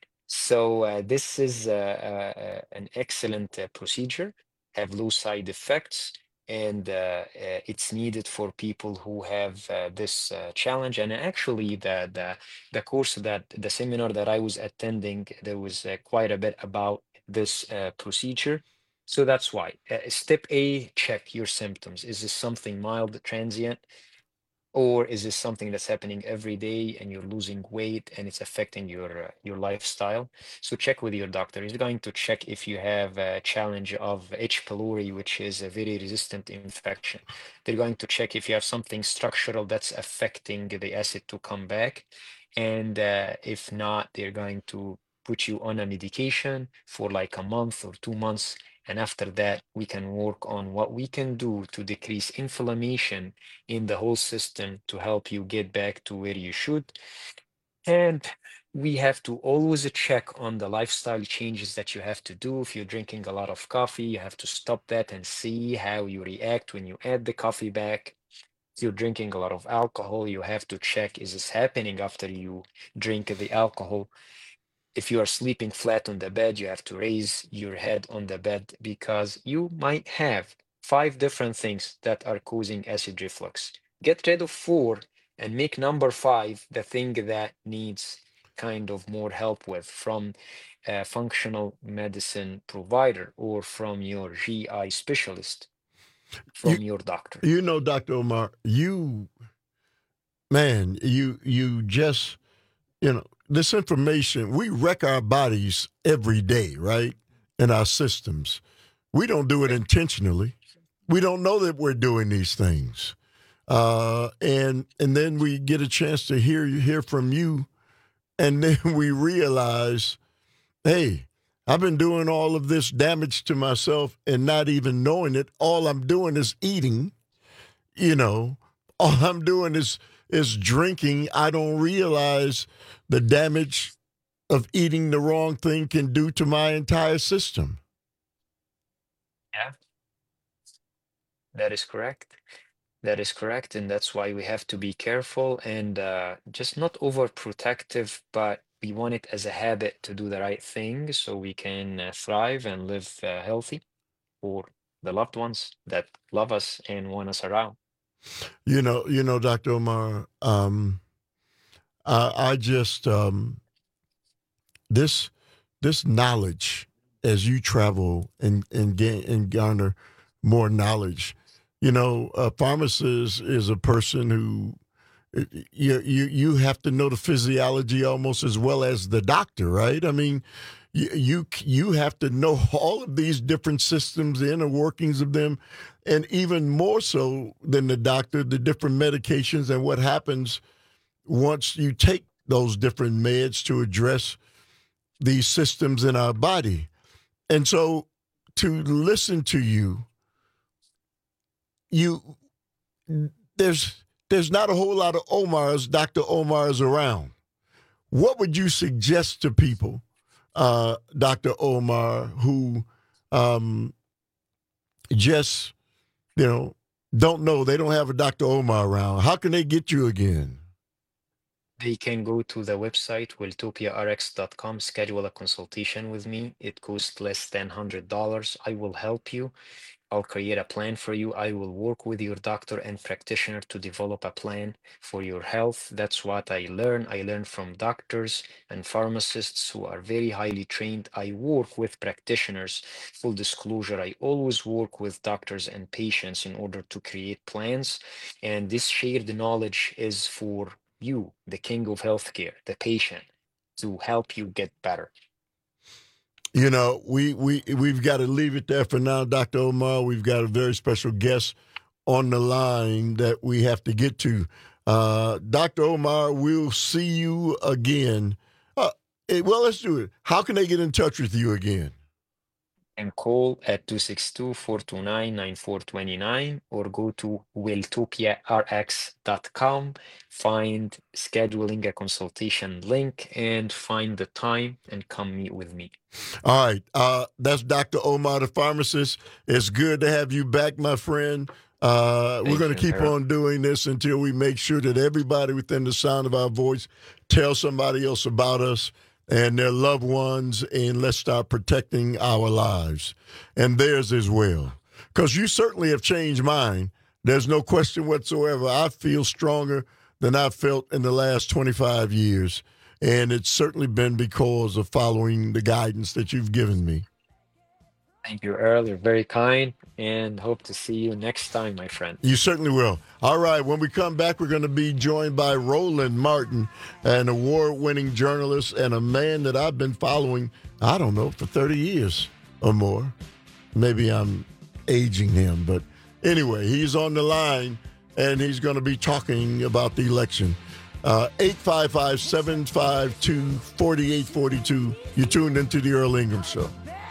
So this is an excellent procedure, have low side effects, and it's needed for people who have this challenge. And actually, the course the seminar that I was attending, there was quite a bit about this procedure. So that's why. Step A, check your symptoms. Is this something mild, transient? Or is this something that's happening every day and you're losing weight and it's affecting your lifestyle? So check with your doctor. He's going to check if you have a challenge of H. pylori, which is a very resistant infection. They're going to check if you have something structural that's affecting the acid to come back. And if not, they're going to put you on a medication for like a month or 2 months. And after that, we can work on what we can do to decrease inflammation in the whole system to help you get back to where you should. And we have to always check on the lifestyle changes that you have to do. If you're drinking a lot of coffee, you have to stop that and see how you react when you add the coffee back. If you're drinking a lot of alcohol, you have to check, is this happening after you drink the alcohol? If you are sleeping flat on the bed, you have to raise your head on the bed because you might have 5 different things that are causing acid reflux. Get rid of 4 and make number 5 the thing that needs kind of more help with from a functional medicine provider or from your GI specialist, from your doctor. You know, Dr. Omar, you just, this information, we wreck our bodies every day, right? In our systems. We don't do it intentionally. We don't know that we're doing these things. And then we get a chance to hear from you, and then we realize, hey, I've been doing all of this damage to myself and not even knowing it. All I'm doing is eating, all I'm doing is drinking. I don't realize the damage of eating the wrong thing can do to my entire system. Yeah, that is correct. That is correct, and that's why we have to be careful and just not overprotective, but we want it as a habit to do the right thing so we can thrive and live healthy for the loved ones that love us and want us around. You know, Dr. Omar, I just this knowledge as you travel and garner more knowledge. You know, a pharmacist is a person who you have to know the physiology almost as well as the doctor, right? I mean, you have to know all of these different systems, the inner workings of them, and even more so than the doctor, the different medications and what happens once you take those different meds to address these systems in our body. And so to listen to you, there's not a whole lot of Dr. Omars around. What would you suggest to people, Dr. Omar, who just, don't know, they don't have a Dr. Omar around? How can they get you again? They can go to the website, welltopiarx.com, schedule a consultation with me. It costs less than $100. I will help you. I'll create a plan for you. I will work with your doctor and practitioner to develop a plan for your health. That's what I learn. I learn from doctors and pharmacists who are very highly trained. I work with practitioners. Full disclosure, I always work with doctors and patients in order to create plans. And this shared knowledge is for you, the king of healthcare, the patient, to help you get better. You know, we've got to leave it there for now, Dr. Omar. We've got a very special guest on the line that we have to get to. Dr. Omar, we'll see you again. Well, let's do it. How can they get in touch with you again? And call at 262-429-9429 or go to welltopiarx.com, find scheduling a consultation link and find the time and come meet with me. All right. That's Dr. Omar, the pharmacist. It's good to have you back, my friend. We're going to keep on doing this until we make sure that everybody within the sound of our voice tells somebody else about us and their loved ones, and let's start protecting our lives and theirs as well. Because you certainly have changed mine. There's no question whatsoever. I feel stronger than I've felt in the last 25 years, and it's certainly been because of following the guidance that you've given me. Thank you, Earl. You're very kind, and hope to see you next time, my friend. You certainly will. All right, when we come back, we're going to be joined by Roland Martin, an award-winning journalist and a man that I've been following, I don't know, for 30 years or more. Maybe I'm aging him, but anyway, he's on the line, and he's going to be talking about the election. 855-752-4842. You're tuned into the Earl Ingram Show.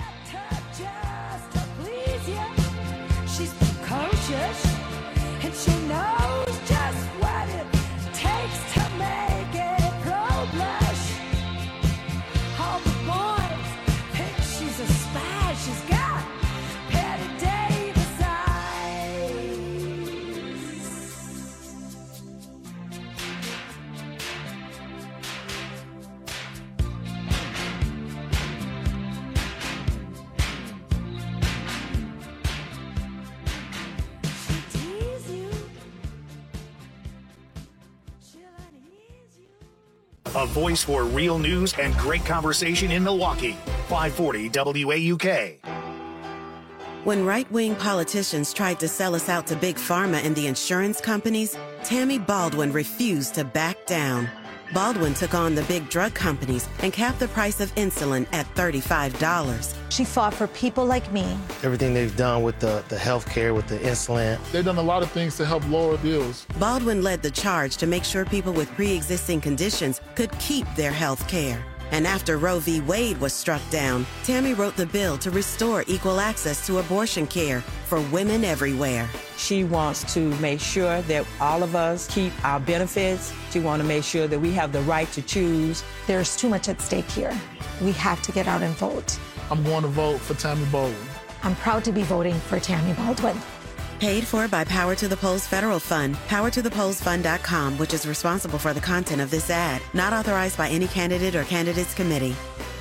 A voice for real news and great conversation in Milwaukee. 540 WAUK. When right-wing politicians tried to sell us out to Big Pharma and the insurance companies, Tammy Baldwin refused to back down. Baldwin took on the big drug companies and capped the price of insulin at $35. She fought for people like me. Everything they've done with the health care, with the insulin. They've done a lot of things to help lower bills. Baldwin led the charge to make sure people with pre-existing conditions could keep their health care. And after Roe v. Wade was struck down, Tammy wrote the bill to restore equal access to abortion care for women everywhere. She wants to make sure that all of us keep our benefits. She wants to make sure that we have the right to choose. There's too much at stake here. We have to get out and vote. I'm going to vote for Tammy Baldwin. I'm proud to be voting for Tammy Baldwin. Paid for by Power to the Polls Federal Fund, powertothepollsfund.com, which is responsible for the content of this ad. Not authorized by any candidate or candidates committee.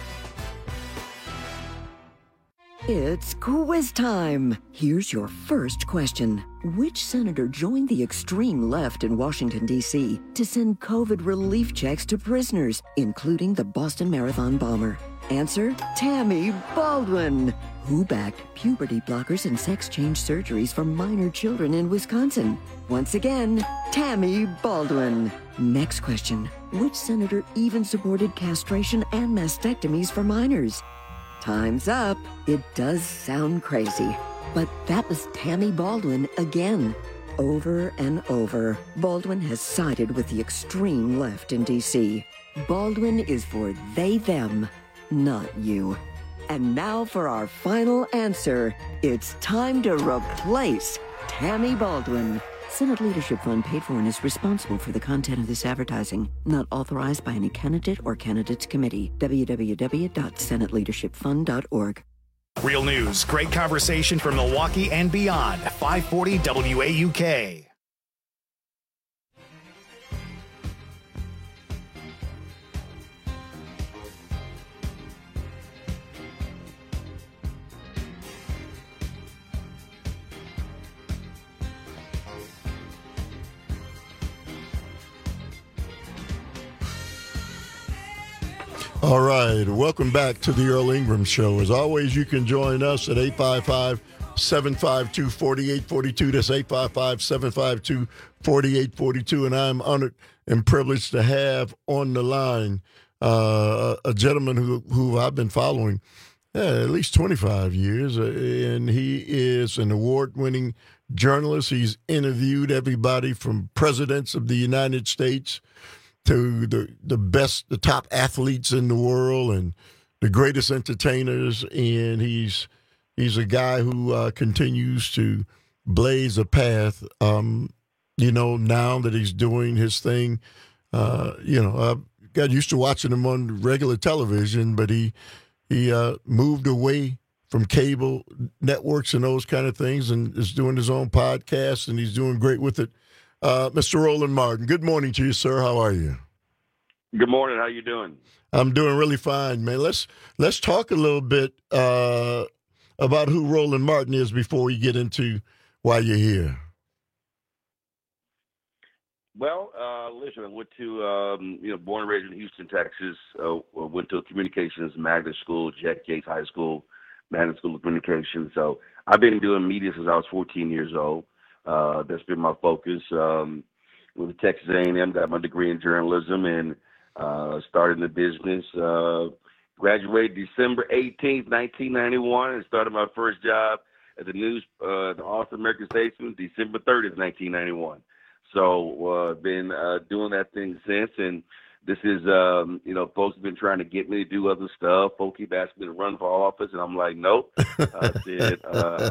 It's quiz time. Here's your first question. Which senator joined the extreme left in Washington, D.C. to send COVID relief checks to prisoners, including the Boston Marathon bomber? Answer, Tammy Baldwin. Who backed puberty blockers and sex change surgeries for minor children in Wisconsin? Once again, Tammy Baldwin. Next question. Which senator even supported castration and mastectomies for minors? Time's up. It does sound crazy, but that was Tammy Baldwin again. Over and over, Baldwin has sided with the extreme left in D.C. Baldwin is for they, them, not you. And now for our final answer. It's time to replace Tammy Baldwin. Senate Leadership Fund paid for and is responsible for the content of this advertising. Not authorized by any candidate or candidates committee. www.senateleadershipfund.org. Real news, great conversation from Milwaukee and beyond. 540 WAUK. All right, welcome back to the Earl Ingram Show. As always, you can join us at 855-752-4842. That's 855-752-4842. And I'm honored and privileged to have on the line a gentleman who I've been following at least 25 years, and he is an award-winning journalist. He's interviewed everybody from presidents of the United States to the best, the top athletes in the world and the greatest entertainers. And he's a guy who continues to blaze a path, now that he's doing his thing. I got used to watching him on regular television, but he moved away from cable networks and those kind of things and is doing his own podcast, and he's doing great with it. Mr. Roland Martin, good morning to you, sir. How are you? Good morning. How you doing? I'm doing really fine, man. Let's talk a little bit about who Roland Martin is before we get into why you're here. Well, listen, I went to, born and raised in Houston, Texas. Went to a communications magnet school, Jack Yates High School, Magnet School of Communications. So I've been doing media since I was 14 years old. That's been my focus. With Texas A&M, got my degree in journalism and started in the business. Graduated December 18th, 1991, and started my first job at the Austin American Statesman, December 30th, 1991. So been doing that thing since, and this is, folks have been trying to get me to do other stuff. Folks keep asking me to run for office, and I'm like, nope. I said,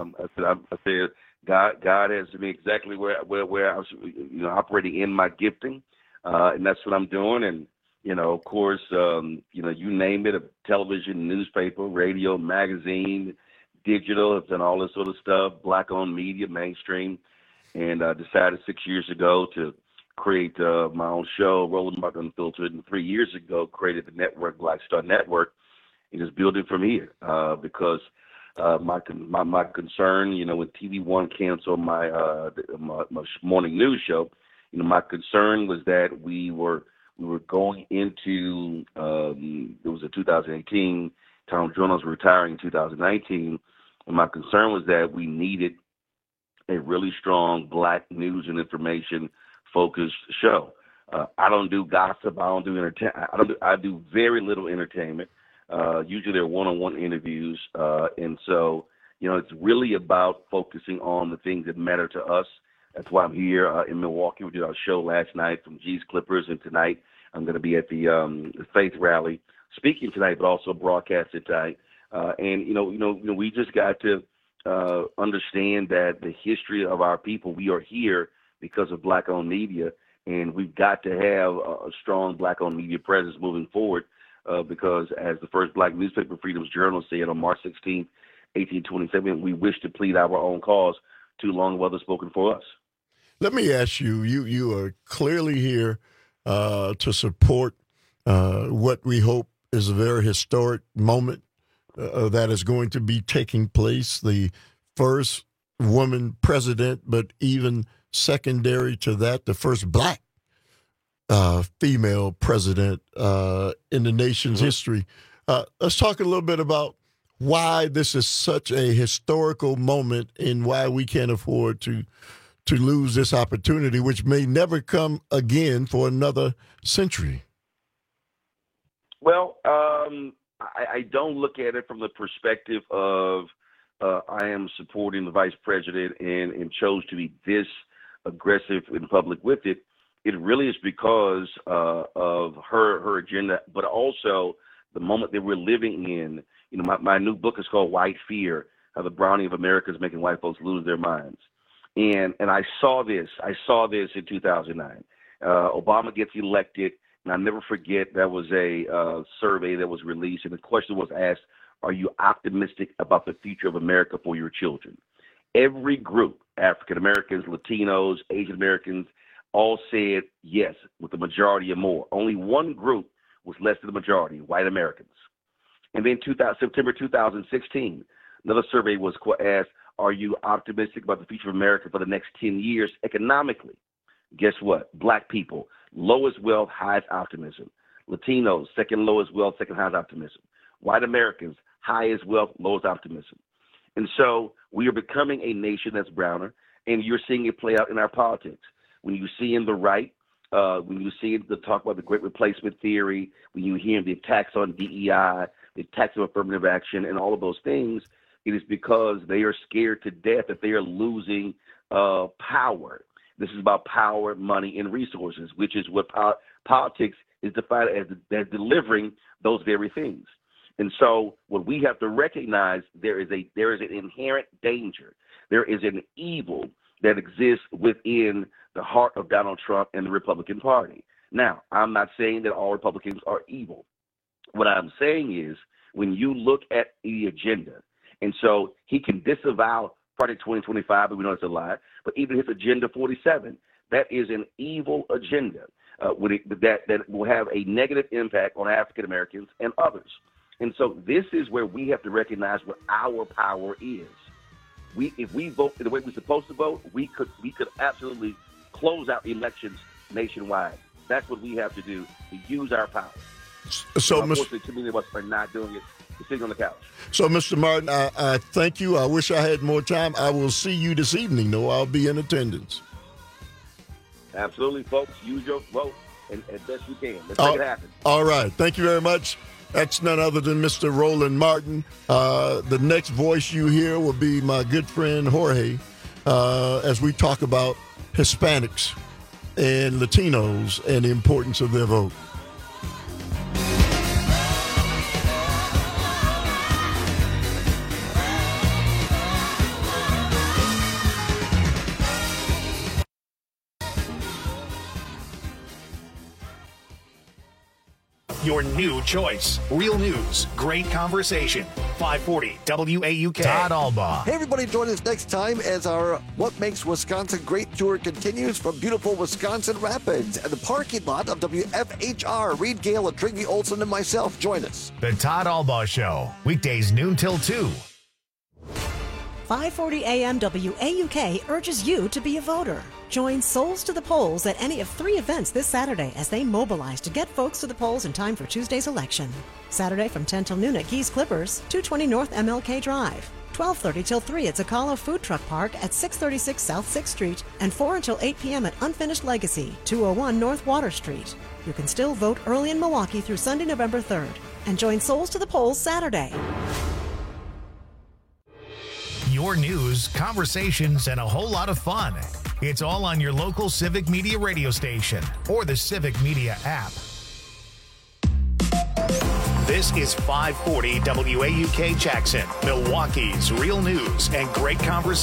God has me exactly where I was, operating in my gifting, and that's what I'm doing. And of course, you name it: a television, newspaper, radio, magazine, digital. I've done all this sort of stuff. Black-owned media, mainstream. And I decided 6 years ago to create my own show, Roland Martin Unfiltered, and 3 years ago created the network, Black Star Network, and just building from here. Because my concern, when TV One canceled my morning news show, my concern was that we were going into it was a 2018. Tom Jones was retiring in 2019, and my concern was that we needed a really strong Black news and information focused show. I don't do gossip. I don't do entertainment. I do very little entertainment. Usually they're one-on-one interviews, and so it's really about focusing on the things that matter to us. That's why I'm here in Milwaukee. We did our show last night from G's Clippers, and tonight I'm going to be at the Faith Rally speaking tonight, but also broadcasting tonight. And we just got to understand that the history of our people, we are here because of Black-owned media, and we've got to have a strong Black-owned media presence moving forward because as the first Black newspaper, Freedom's Journal, said on March 16, 1827, we wish to plead our own cause. Too long have others spoken for us. Let me ask you, you are clearly here to support what we hope is a very historic moment that is going to be taking place, the first woman president, but even secondary to that, the first Black female president in the nation's history. Let's talk a little bit about why this is such a historical moment and why we can't afford to lose this opportunity, which may never come again for another century. Well, I don't look at it from the perspective of I am supporting the vice president and chose to be this aggressive in public with it. It really is because of her agenda, but also the moment that we're living in. You know, my new book is called White Fear, How the Browning of America is Making White Folks Lose Their Minds. And I saw this in 2009. Obama gets elected, and I'll never forget that was a survey that was released, and the question was asked, are you optimistic about the future of America for your children? Every group, African Americans, Latinos, Asian Americans, all said yes, with the majority or more. Only one group was less than the majority, white Americans. And then September 2016, another survey was asked, are you optimistic about the future of America for the next 10 years economically? Guess what? Black people, lowest wealth, highest optimism. Latinos, second lowest wealth, second highest optimism. White Americans, highest wealth, lowest optimism. And so we are becoming a nation that's browner, and you're seeing it play out in our politics. When you see in the right, when you see the talk about the Great Replacement Theory, when you hear the attacks on DEI, the attacks on affirmative action, and all of those things, it is because they are scared to death that they are losing power. This is about power, money, and resources, which is what politics is defined as delivering those very things. And so what we have to recognize, there is an inherent danger. There is an evil that exists within the heart of Donald Trump and the Republican Party. Now, I'm not saying that all Republicans are evil. What I'm saying is when you look at the agenda, and so he can disavow Project 2025, but we know it's a lie, but even his Agenda 47, that is an evil agenda that will have a negative impact on African Americans and others. And so this is where we have to recognize what our power is. If we vote the way we're supposed to vote, we could absolutely close out elections nationwide. That's what we have to do, to use our power. So, unfortunately, too many of us are not doing it. We're sitting on the couch. So, Mr. Martin, I thank you. I wish I had more time. I will see you this evening, though. I'll be in attendance. Absolutely, folks. Use your vote as best you can. Let's make it happen. All right. Thank you very much. That's none other than Mr. Roland Martin. The next voice you hear will be my good friend Jorge as we talk about Hispanics and Latinos and the importance of their vote. Your new choice. Real news, great conversation. 540 WAUK. Todd Albaugh. Hey, everybody, join us next time as our What Makes Wisconsin Great tour continues from beautiful Wisconsin Rapids and the parking lot of WFHR. Reed Gale, Triggy Olson, and myself. Join us. The Todd Albaugh Show. Weekdays noon till 2. 540 AM WAUK urges you to be a voter. Join Souls to the Polls at any of 3 events this Saturday as they mobilize to get folks to the polls in time for Tuesday's election. Saturday from 10 till noon at Geese Clippers, 220 North MLK Drive. 12:30 till 3 at Zacalo Food Truck Park at 636 South 6th Street, and 4 until 8 p.m. at Unfinished Legacy, 201 North Water Street. You can still vote early in Milwaukee through Sunday, November 3rd. And join Souls to the Polls Saturday. Your news, conversations, and a whole lot of fun. It's all on your local Civic Media radio station or the Civic Media app. This is 540 WAUK Jackson, Milwaukee's real news and great conversation.